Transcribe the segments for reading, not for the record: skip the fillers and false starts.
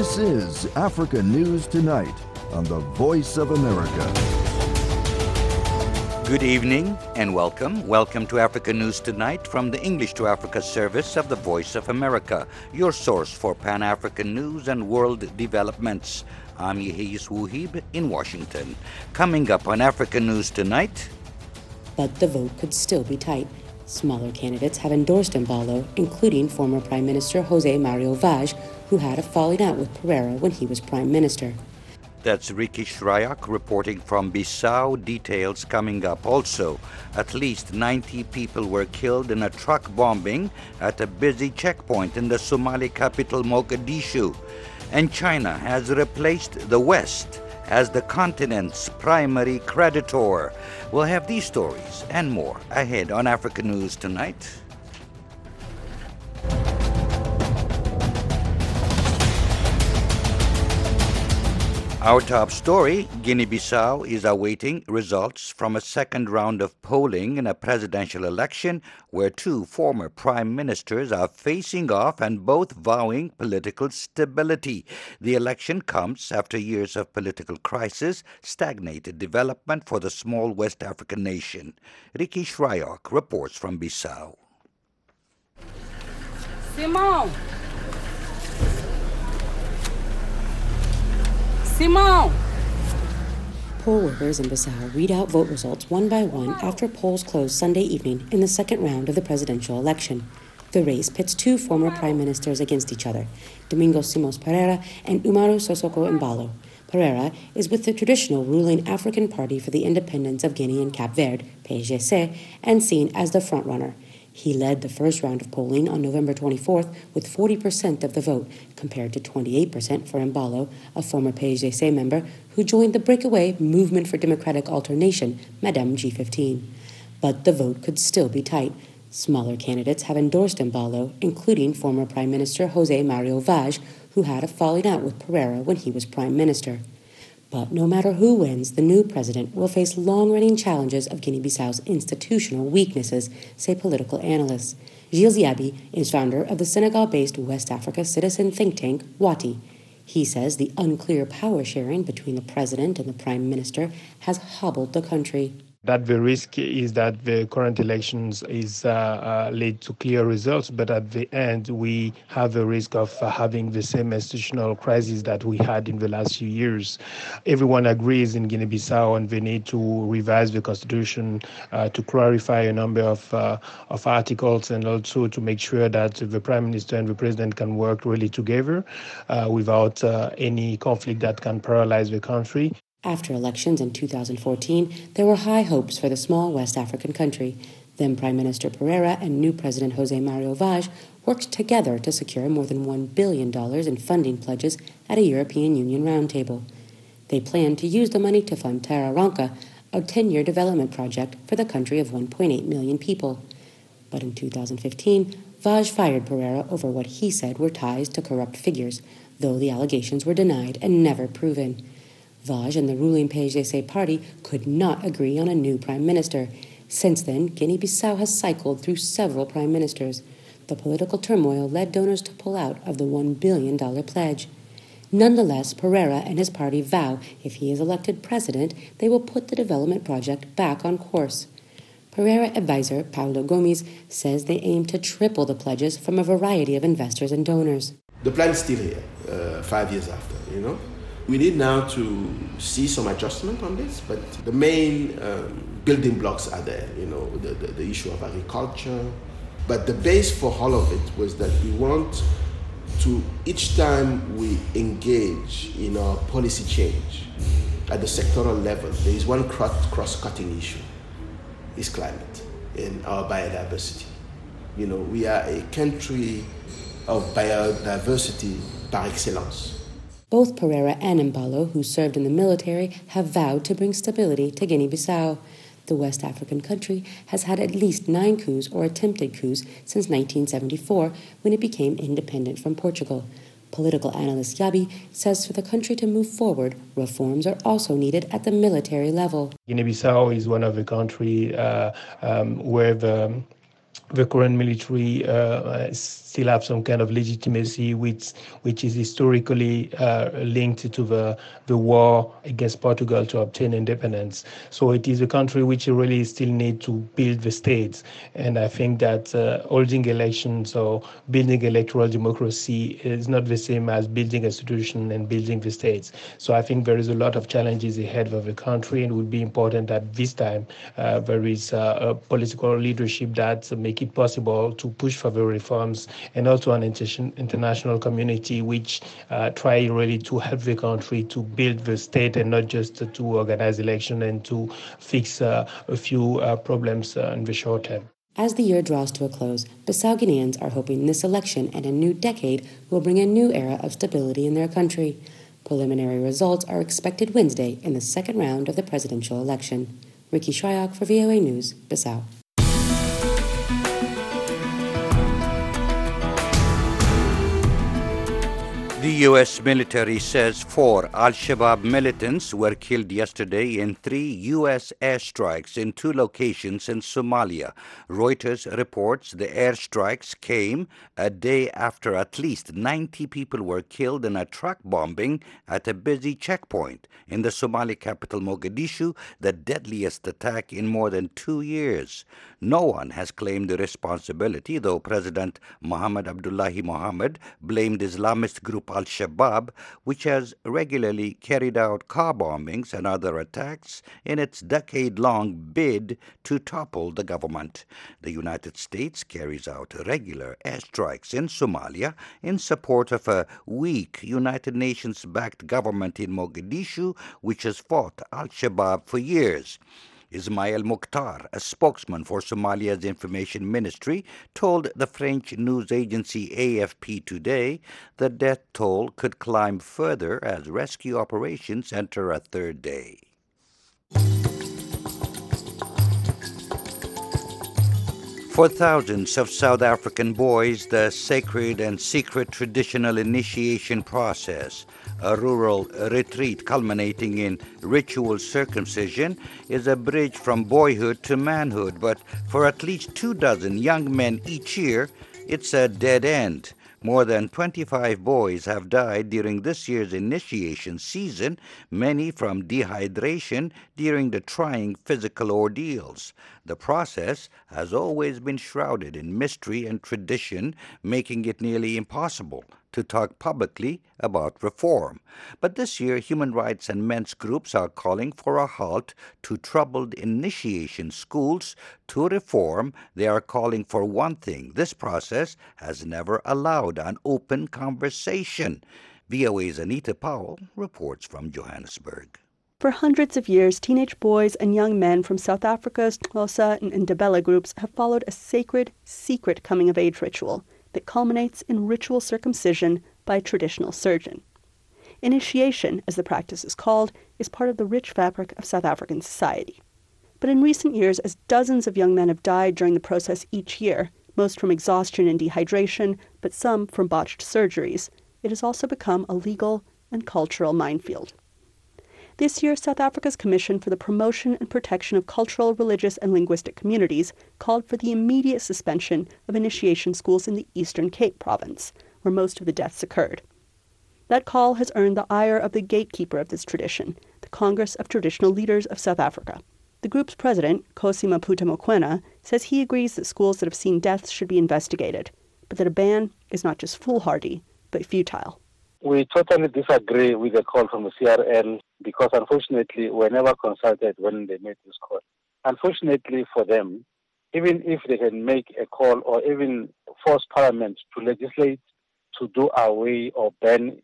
This is Africa News Tonight on the Voice of America. Good evening and welcome. Welcome to Africa News Tonight from the English to Africa service of the Voice of America, your source for Pan-African news and world developments. I'm Yehiyus Wuhib in Washington. Coming up on Africa News Tonight. But the vote could still be tight. Smaller candidates have endorsed Embalo, including former Prime Minister Jose Mario Vaz, who had a falling out with Pereira when he was Prime Minister. That's Ricky Shryock reporting from Bissau. Details coming up. Also, at least 90 people were killed in a truck bombing at a busy checkpoint in the Somali capital Mogadishu. And China has replaced the West as the continent's primary creditor. We'll have these stories and more ahead on Africa News Tonight. Our top story, Guinea-Bissau is awaiting results from a second round of polling in a presidential election where two former prime ministers are facing off and both vowing political stability. The election comes after years of political crisis, stagnated development for the small West African nation. Ricky Shryock reports from Bissau. Simão! Poll workers in Bissau read out vote results one by one after polls closed Sunday evening in the second round of the presidential election. The race pits two former prime ministers against each other, Domingos Simões Pereira and Umaru Sissoco Embalo. Pereira is with the traditional ruling African Party for the Independence of Guinea and Cape Verde, PAIGC, and seen as the frontrunner. He led the first round of polling on November 24th with 40% of the vote, compared to 28% for Embalo, a former PAIGC member who joined the breakaway Movement for Democratic Alternation, Madame G15. But the vote could still be tight. Smaller candidates have endorsed Embalo, including former Prime Minister Jose Mario Vaz, who had a falling out with Pereira when he was Prime Minister. But no matter who wins, the new president will face long-running challenges of Guinea-Bissau's institutional weaknesses, say political analysts. Gilles Yabi is founder of the Senegal-based West Africa citizen think tank, Wati. He says the unclear power sharing between the president and the prime minister has hobbled the country. That the risk is that the current elections is lead to clear results, but at the end we have the risk of having the same institutional crisis that we had in the last few years. Everyone agrees in Guinea-Bissau on the need to revise the constitution, to clarify a number of articles, and also to make sure that the prime minister and the president can work really together without any conflict that can paralyze the country. After elections in 2014, there were high hopes for the small West African country. Then Prime Minister Pereira and new President Jose Mario Vaz worked together to secure more than $1 billion in funding pledges at a European Union roundtable. They planned to use the money to fund Terra Ranca, a 10-year development project for the country of 1.8 million people. But in 2015, Vaz fired Pereira over what he said were ties to corrupt figures, though the allegations were denied and never proven. Vaz and the ruling PAIGC party could not agree on a new prime minister. Since then, Guinea-Bissau has cycled through several prime ministers. The political turmoil led donors to pull out of the $1 billion pledge. Nonetheless, Pereira and his party vow if he is elected president, they will put the development project back on course. Pereira advisor Paulo Gomes says they aim to triple the pledges from a variety of investors and donors. The plan is still here, 5 years after, We need now to see some adjustment on this, but the main building blocks are there, the issue of agriculture. But the base for all of it was that we want to, each time we engage in our policy change at the sectoral level, there is one cross-cutting issue, is climate and our biodiversity. We are a country of biodiversity par excellence. Both Pereira and Embalo, who served in the military, have vowed to bring stability to Guinea-Bissau. The West African country has had at least 9 coups or attempted coups since 1974, when it became independent from Portugal. Political analyst Yabi says for the country to move forward, reforms are also needed at the military level. Guinea-Bissau is one of the countries where the the current military still have some kind of legitimacy, which is historically linked to the war against Portugal to obtain independence. So it is a country which really still need to build the states. And I think that holding elections or building electoral democracy is not the same as building institutions and building the states. So I think there is a lot of challenges ahead of the country, and it would be important that this time there is a political leadership that make it possible to push for the reforms, and also an international community which try really to help the country to build the state and not just to organize election and to fix a few problems in the short term. As the year draws to a close, Bissau Guineans are hoping this election and a new decade will bring a new era of stability in their country. Preliminary results are expected Wednesday in the second round of the presidential election. Ricky Shryock for VOA News, Bissau. The U.S. military says 4 al-Shabaab militants were killed yesterday in 3 U.S. airstrikes in 2 locations in Somalia. Reuters reports the airstrikes came a day after at least 90 people were killed in a truck bombing at a busy checkpoint in the Somali capital Mogadishu, the deadliest attack in more than 2 years. No one has claimed the responsibility, though President Mohammed Abdullahi Mohammed blamed Islamist group al-Shabaab, which has regularly carried out car bombings and other attacks in its decade-long bid to topple the government. The United States carries out regular airstrikes in Somalia in support of a weak United Nations-backed government in Mogadishu, which has fought al-Shabaab for years. Ismail Mukhtar, a spokesman for Somalia's information ministry, told the French news agency AFP today the death toll could climb further as rescue operations enter a third day. For thousands of South African boys, the sacred and secret traditional initiation process, a rural retreat culminating in ritual circumcision, is a bridge from boyhood to manhood. But for at least 24 young men each year, it's a dead end. More than 25 boys have died during this year's initiation season, many from dehydration during the trying physical ordeals. The process has always been shrouded in mystery and tradition, making it nearly impossible to talk publicly about reform. But this year, human rights and men's groups are calling for a halt to troubled initiation schools. To reform, they are calling for one thing: this process has never allowed an open conversation. VOA's Anita Powell reports from Johannesburg. For hundreds of years, teenage boys and young men from South Africa's Xhosa and Ndebele groups have followed a sacred, secret coming-of-age ritual that culminates in ritual circumcision by a traditional surgeon. Initiation, as the practice is called, is part of the rich fabric of South African society. But in recent years, as dozens of young men have died during the process each year, most from exhaustion and dehydration, but some from botched surgeries, it has also become a legal and cultural minefield. This year, South Africa's Commission for the Promotion and Protection of Cultural, Religious, and Linguistic Communities called for the immediate suspension of initiation schools in the Eastern Cape province, where most of the deaths occurred. That call has earned the ire of the gatekeeper of this tradition, the Congress of Traditional Leaders of South Africa. The group's president, Kgosi Maphutha Mokoena, says he agrees that schools that have seen deaths should be investigated, but that a ban is not just foolhardy, but futile. We totally disagree with the call from the CRL because, unfortunately, we never consulted when they made this call. Unfortunately for them, even if they can make a call or even force Parliament to legislate to do away or ban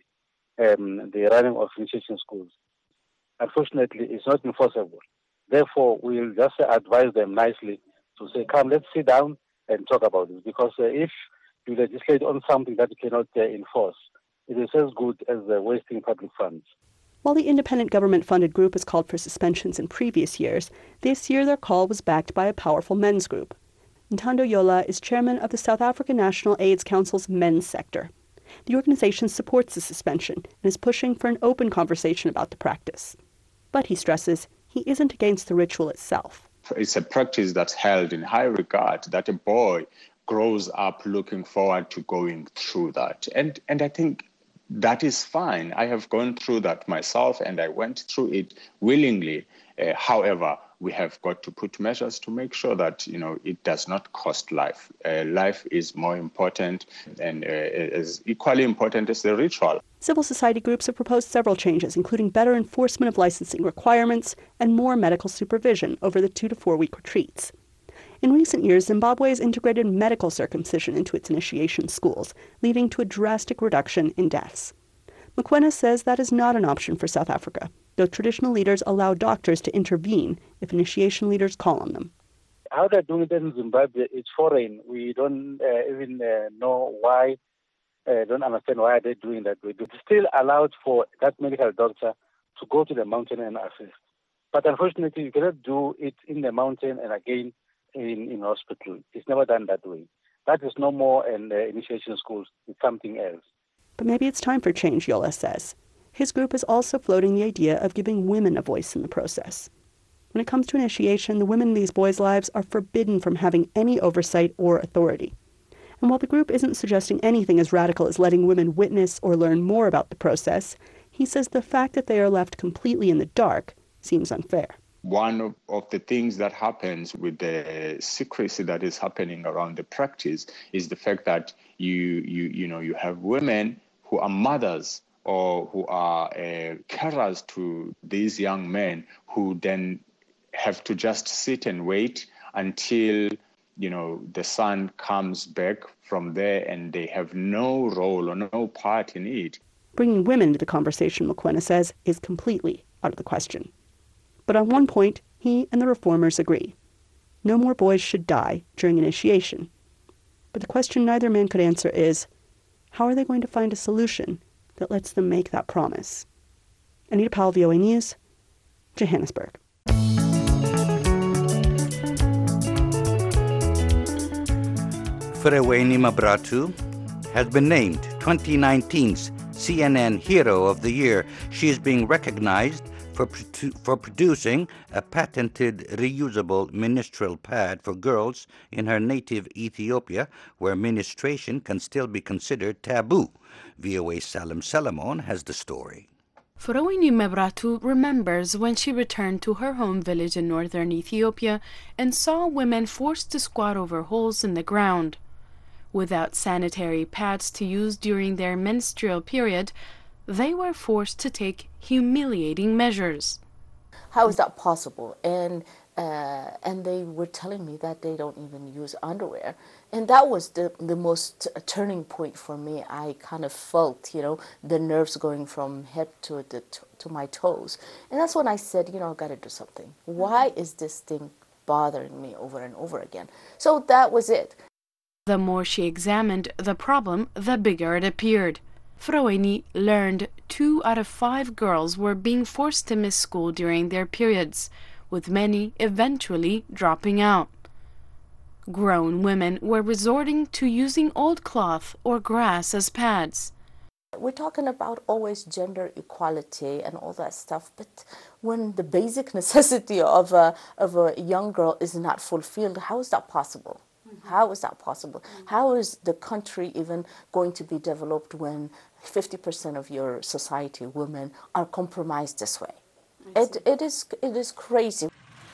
the running of initiation schools, unfortunately, it's not enforceable. Therefore, we'll just advise them nicely to say, come, let's sit down and talk about this. Because if you legislate on something that you cannot enforce, it is as good as wasting public funds. While the independent government-funded group has called for suspensions in previous years, this year their call was backed by a powerful men's group. Ntando Yola is chairman of the South African National AIDS Council's men's sector. The organization supports the suspension and is pushing for an open conversation about the practice. But he stresses he isn't against the ritual itself. it's a practice that's held in high regard, that a boy grows up looking forward to going through that. And I think that is fine. I have gone through that myself, and I went through it willingly. However, we have got to put measures to make sure that, it does not cost life. Life is more important and is equally important as the ritual. Civil society groups have proposed several changes, including better enforcement of licensing requirements and more medical supervision over the 2 to 4 week retreats. In recent years, Zimbabwe has integrated medical circumcision into its initiation schools, leading to a drastic reduction in deaths. Mokoena says that is not an option for South Africa, though traditional leaders allow doctors to intervene if initiation leaders call on them. How they're doing it in Zimbabwe is foreign. We don't even know why, don't understand why they're doing that way. It's still allowed for that medical doctor to go to the mountain and assist. But unfortunately, you cannot do it in the mountain and again in hospital. It's never done that way. That is no more in the initiation schools. It's something else. But maybe it's time for change, Yola says. His group is also floating the idea of giving women a voice in the process. When it comes to initiation, the women in these boys' lives are forbidden from having any oversight or authority. And while the group isn't suggesting anything as radical as letting women witness or learn more about the process, he says the fact that they are left completely in the dark seems unfair. One of the things that happens with the secrecy that is happening around the practice is the fact that you have women who are mothers or who are carers to these young men who then have to just sit and wait until, the son comes back from there, and they have no role or no part in it. Bringing women into the conversation, Mokoena says, is completely out of the question. But on one point, he and the reformers agree. No more boys should die during initiation. But the question neither man could answer is, how are they going to find a solution that lets them make that promise? Anita Powell, VOA News, Johannesburg. Freweni Mabratu has been named 2019's CNN Hero of the Year. She is being recognized for producing a patented reusable menstrual pad for girls in her native Ethiopia, where menstruation can still be considered taboo. VOA Salam Salamon has the story. Freweni Mabratu remembers when she returned to her home village in northern Ethiopia and saw women forced to squat over holes in the ground. Without sanitary pads to use during their menstrual period, they were forced to take humiliating measures. How is that possible? And they were telling me that they don't even use underwear. And that was the most turning point for me. I kind of felt, the nerves going from head to my toes. And that's when I said, I've got to do something. Why is this thing bothering me over and over again? So that was it. The more she examined the problem, the bigger it appeared. Freweni learned 2 out of 5 girls were being forced to miss school during their periods, with many eventually dropping out. Grown women were resorting to using old cloth or grass as pads. We're talking about always gender equality and all that stuff, but when the basic necessity of a young girl is not fulfilled, how is that possible? How is that possible? How is the country even going to be developed when 50% of your society, women, are compromised this way? It is crazy.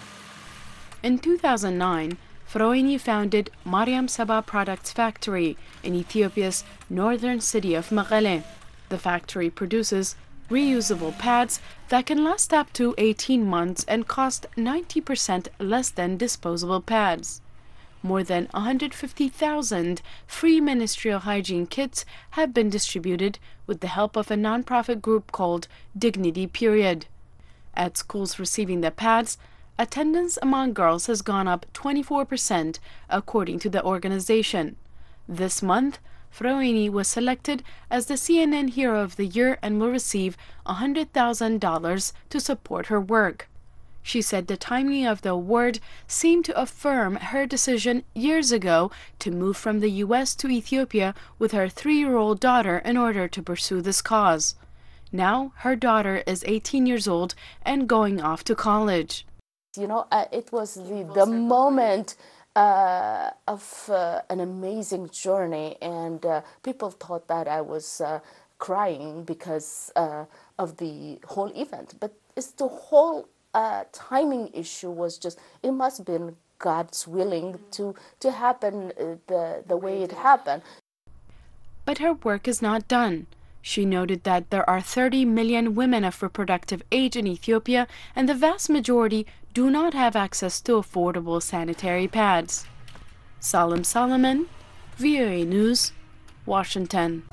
In 2009, Freweni founded Mariam Saba Products Factory in Ethiopia's northern city of Mekelle. The factory produces reusable pads that can last up to 18 months and cost 90% less than disposable pads. More than 150,000 free menstrual hygiene kits have been distributed with the help of a nonprofit group called Dignity Period. At schools receiving the pads, attendance among girls has gone up 24%, according to the organization. This month, Freweni was selected as the CNN Hero of the Year and will receive $100,000 to support her work. She said the timing of the award seemed to affirm her decision years ago to move from the U.S. to Ethiopia with her 3-year-old daughter in order to pursue this cause. Now her daughter is 18 years old and going off to college. You know, it was the moment of an amazing journey, and people thought that I was crying because of the whole event. But it's the whole timing issue was just, it must have been God's willing to happen the way it happened. But her work is not done. She noted that there are 30 million women of reproductive age in Ethiopia, and the vast majority do not have access to affordable sanitary pads. Salim Solomon, VOA News, Washington.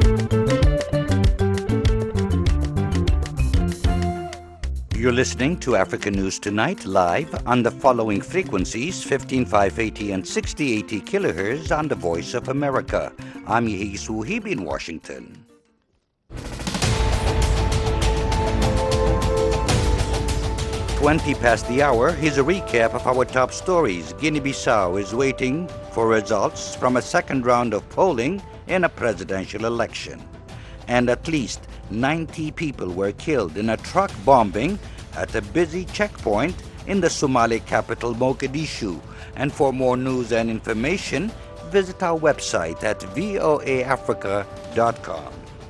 You're listening to Africa News Tonight live on the following frequencies: 15580 and 6080 kilohertz on the Voice of America. I'm Yehis Wuhib in Washington. 20 past the hour, here's a recap of our top stories. Guinea-Bissau is waiting for results from a second round of polling in a presidential election. And at least 90 people were killed in a truck bombing at a busy checkpoint in the Somali capital, Mogadishu. And for more news and information, visit our website at voaafrica.com.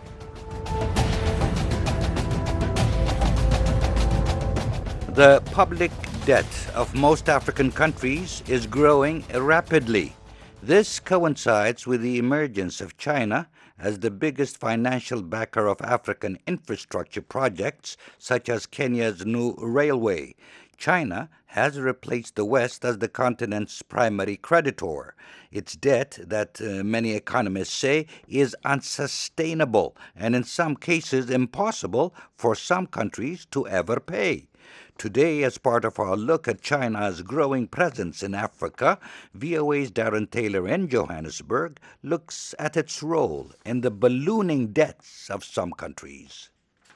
The public debt of most African countries is growing rapidly. This coincides with the emergence of China as the biggest financial backer of African infrastructure projects, such as Kenya's new railway. China has replaced the West as the continent's primary creditor. Its debt, that many economists say, is unsustainable and in some cases impossible for some countries to ever pay. Today, as part of our look at China's growing presence in Africa, VOA's Darren Taylor in Johannesburg looks at its role in the ballooning debts of some countries.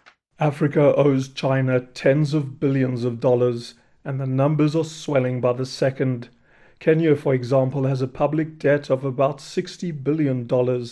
Africa owes China tens of billions of dollars, and the numbers are swelling by the second. Kenya, for example, has a public debt of about $60 billion.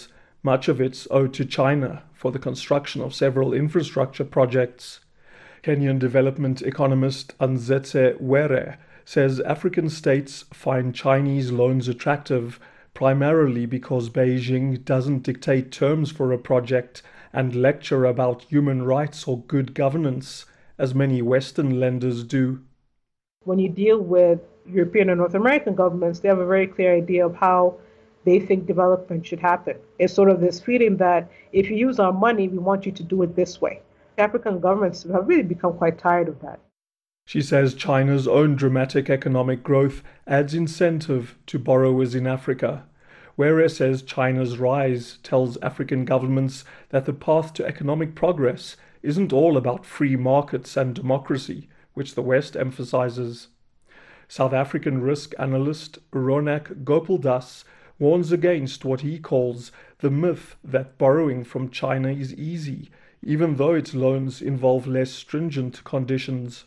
Much of it's owed to China for the construction of several infrastructure projects. Kenyan development economist Anzetse Were says African states find Chinese loans attractive primarily because Beijing doesn't dictate terms for a project and lecture about human rights or good governance, as many Western lenders do. When you deal with European and North American governments, they have a very clear idea of how they think development should happen. It's sort of this feeling that if you use our money, we want you to do it this way. African governments have really become quite tired of that. She says China's own dramatic economic growth adds incentive to borrowers in Africa. Were says China's rise tells African governments that the path to economic progress isn't all about free markets and democracy, which the West emphasizes. South African risk analyst Ronak Gopaldas warns against what he calls the myth that borrowing from China is easy, even though its loans involve less stringent conditions.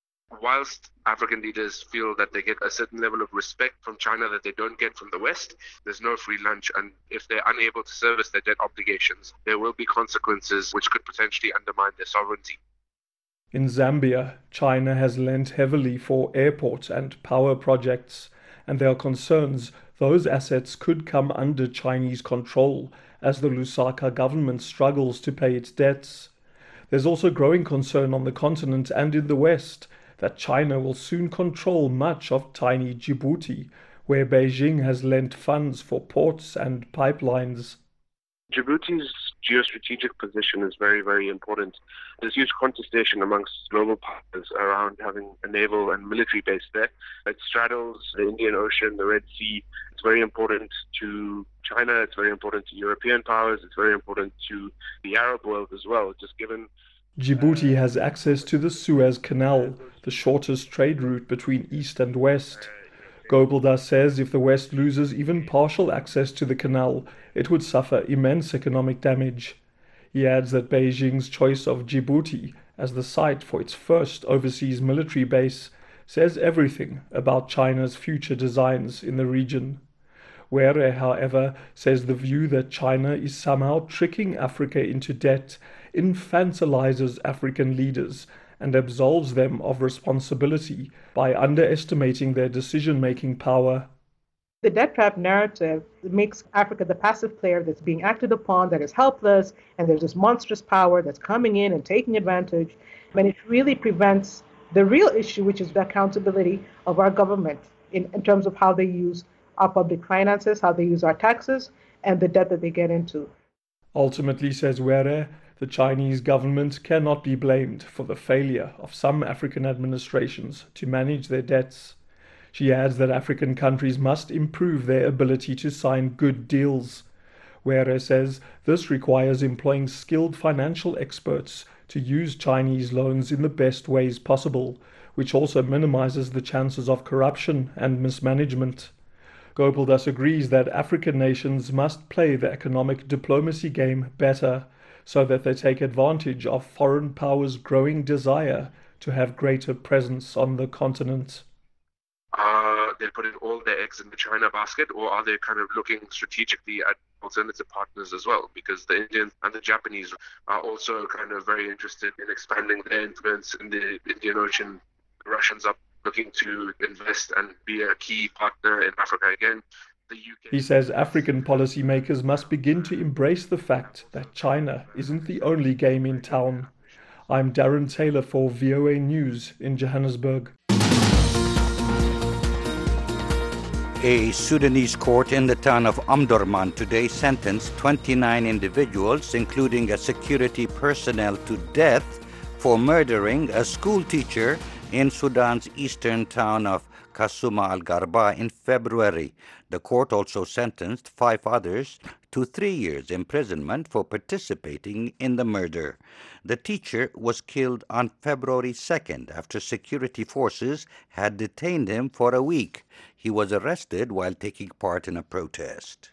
Whilst African leaders feel that they get a certain level of respect from China that they don't get from the West, there's no free lunch, and if they're unable to service their debt obligations, there will be consequences which could potentially undermine their sovereignty. In Zambia, China has lent heavily for airport and power projects, and there are concerns those assets could come under Chinese control as the Lusaka government struggles to pay its debts. There's also growing concern on the continent and in the West that China will soon control much of tiny Djibouti, where Beijing has lent funds for ports and pipelines. Djibouti's geostrategic position is very, very important. There's huge contestation amongst global partners around having a naval and military base there. It straddles the Indian Ocean, the Red Sea. It's very important to China, it's very important to European powers, it's very important to the Arab world as well, just given... Djibouti has access to the Suez Canal, the shortest trade route between East and West. Gopaldas says if the West loses even partial access to the canal, it would suffer immense economic damage. He adds that Beijing's choice of Djibouti as the site for its first overseas military base says everything about China's future designs in the region. Were, however, says the view that China is somehow tricking Africa into debt infantilizes African leaders and absolves them of responsibility by underestimating their decision-making power. The debt trap narrative makes Africa the passive player that's being acted upon, that is helpless, and there's this monstrous power that's coming in and taking advantage. And it really prevents the real issue, which is the accountability of our government in terms of how they use our public finances, how they use our taxes, and the debt that they get into. Ultimately, says Were, the Chinese government cannot be blamed for the failure of some African administrations to manage their debts. She adds that African countries must improve their ability to sign good deals. Were says this requires employing skilled financial experts to use Chinese loans in the best ways possible, which also minimizes the chances of corruption and mismanagement. Gopaldas agrees that African nations must play the economic diplomacy game better so that they take advantage of foreign powers' growing desire to have greater presence on the continent. They're putting all their eggs in the China basket, or are they kind of looking strategically at alternative partners as well? Because the Indians and the Japanese are also kind of very interested in expanding their influence in the Indian Ocean. The Russians are looking to invest and be a key partner in Africa again. The UK. He says African policymakers must begin to embrace the fact that China isn't the only game in town. I'm Darren Taylor for VOA News in Johannesburg. A Sudanese court in the town of Omdurman today sentenced 29 individuals, including a security personnel, to death for murdering a school teacher in Sudan's eastern town of Kasuma al-Garba in February. The court also sentenced 5 others to 3 years imprisonment for participating in the murder. The teacher was killed on February 2nd after security forces had detained him for a week. He was arrested while taking part in a protest.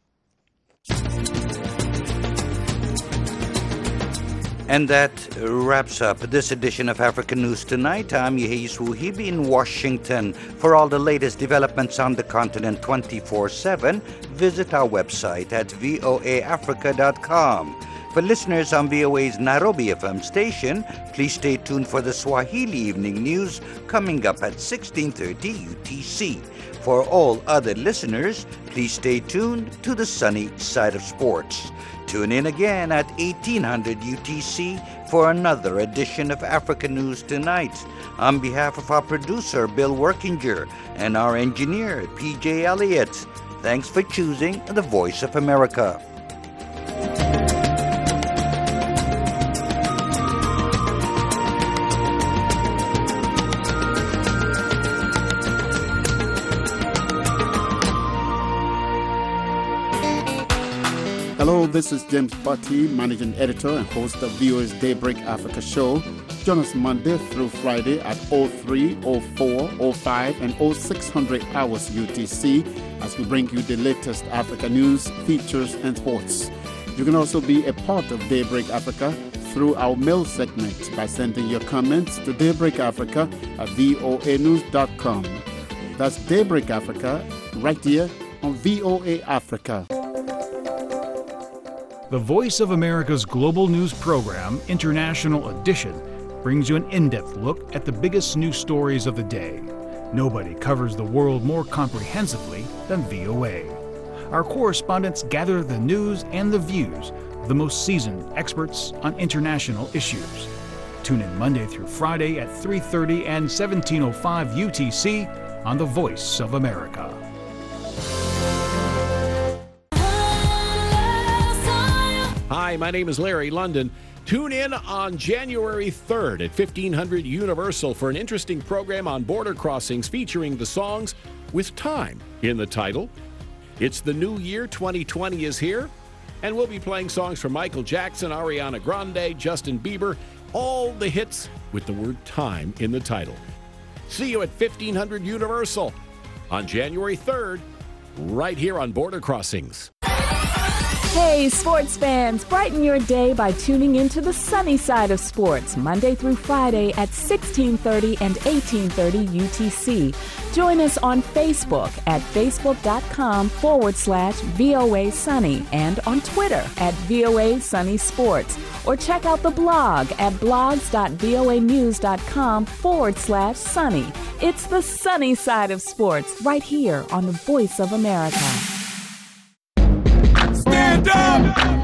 And that wraps up this edition of African News Tonight. I'm Yehis Wuhibi in Washington. For all the latest developments on the continent 24/7, visit our website at voaafrica.com. For listeners on VOA's Nairobi FM station, please stay tuned for the Swahili Evening News coming up at 16:30 UTC. For all other listeners, please stay tuned to the sunny side of sports. Tune in again at 1800 UTC for another edition of African News Tonight. On behalf of our producer, Bill Workinger, and our engineer, PJ Elliott, thanks for choosing the Voice of America. Hello, this is James Butty, Managing Editor and host of VOA's Daybreak Africa show. Join us Monday through Friday at 03, 04, 05, and 0600 hours UTC as we bring you the latest Africa news, features, and sports. You can also be a part of Daybreak Africa through our mail segment by sending your comments to daybreakafrica@voanews.com. That's Daybreak Africa right here on VOA Africa. The Voice of America's global news program, International Edition, brings you an in-depth look at the biggest news stories of the day. Nobody covers the world more comprehensively than VOA. Our correspondents gather the news and the views of the most seasoned experts on international issues. Tune in Monday through Friday at 3:30 and 17:05 UTC on The Voice of America. Hi, my name is Larry London. Tune in on January 3rd at 1500 Universal for an interesting program on border crossings featuring the songs with time in the title. It's the new year, 2020 is here, and we'll be playing songs from Michael Jackson, Ariana Grande, Justin Bieber, all the hits with the word time in the title. See you at 1500 Universal on January 3rd, right here on Border Crossings. Hey, sports fans, brighten your day by tuning into the sunny side of sports, Monday through Friday at 1630 and 1830 UTC. Join us on Facebook at facebook.com/VOA Sunny and on Twitter at VOA Sunny Sports. Or check out the blog at blogs.voanews.com/sunny. It's the sunny side of sports right here on the Voice of America. Stand up!